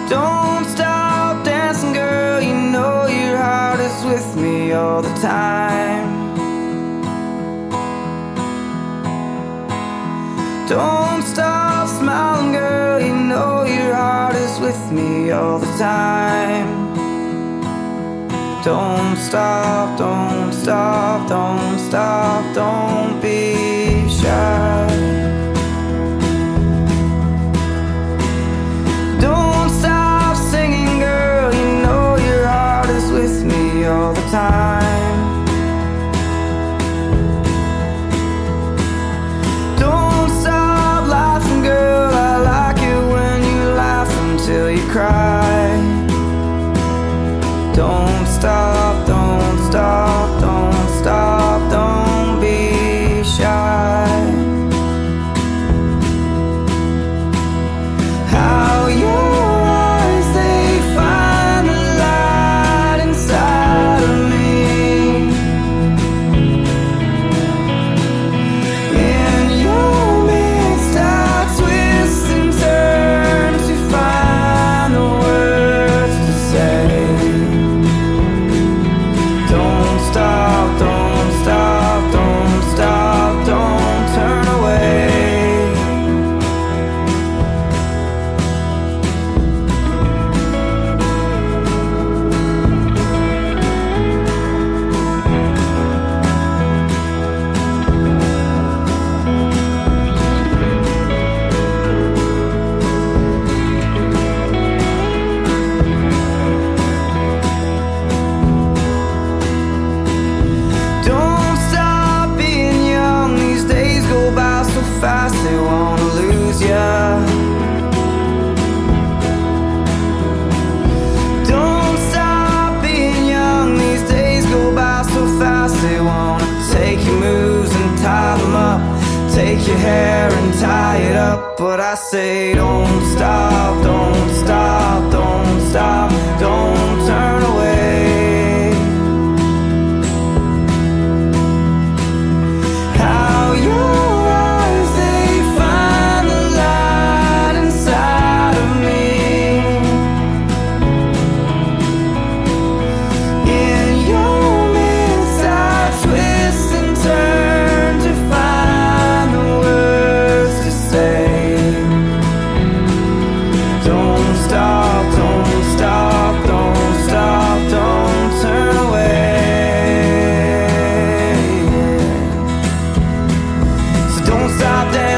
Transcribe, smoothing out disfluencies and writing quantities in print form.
Don't stop dancing, girl, you know your heart is with me all the time. Don't stop smiling, girl, you know your heart is with me all the time. Don't stop, don't stop, don't stop, don't be shy. Don't stop singing, girl, you know your heart is with me all the time. Don't stop laughing, girl, I like it when you laugh until you cry. Don't stop, don't stop, don't stop, don't be shy. How your eyes, they find the light inside of me. In your midst I twist and turn to find the words to say. Don't stop, don't stop, don't stop, don't turn away. Don't stop being young, these days go by so fast, they wanna lose ya. Don't stop being young, these days go by so fast, they wanna take your moves and tie them up, take your hair and tie it up. But I say don't stop, don't stop, don't stop, don't turn away. How your eyes, they find the light inside of me. In your midst I twist and turn to find the words to say. Don't stop, don't stop, don't stop, don't turn away. So don't stop dancing.